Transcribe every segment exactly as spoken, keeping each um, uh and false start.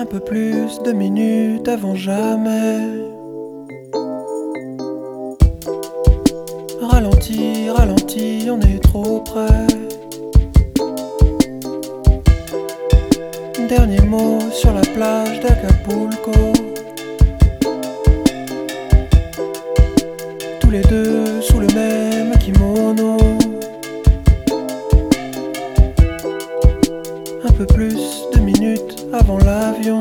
Un peu plus de minutes avant jamais. Ralenti, ralenti, on est trop près. Dernier mot sur la plage d'Acapulco. Tous les deux sous le même kimono. Un peu plus de minutes avant l'avion,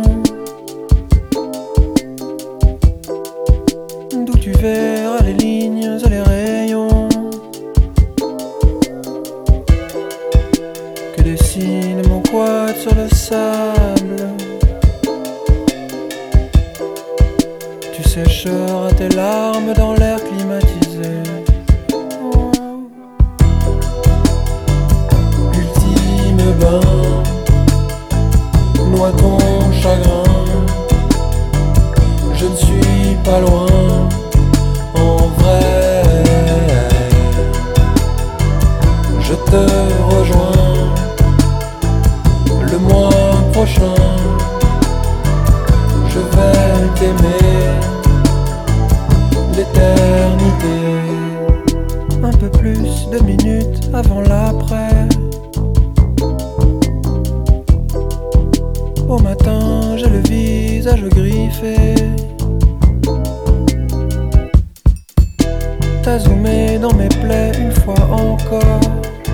d'où tu verras les lignes et les rayons que dessine mon quad sur le sable. Tu sécheras tes larmes dans l'air climatisé. Ultime bain, noie ton chagrin. Je ne suis pas loin, en vrai. Je te rejoins le mois prochain. Je vais t'aimer l'éternité. Un peu plus de minutes avant l'après. Au matin, j'ai le visage griffé. T'as zoomé dans mes plaies une fois encore.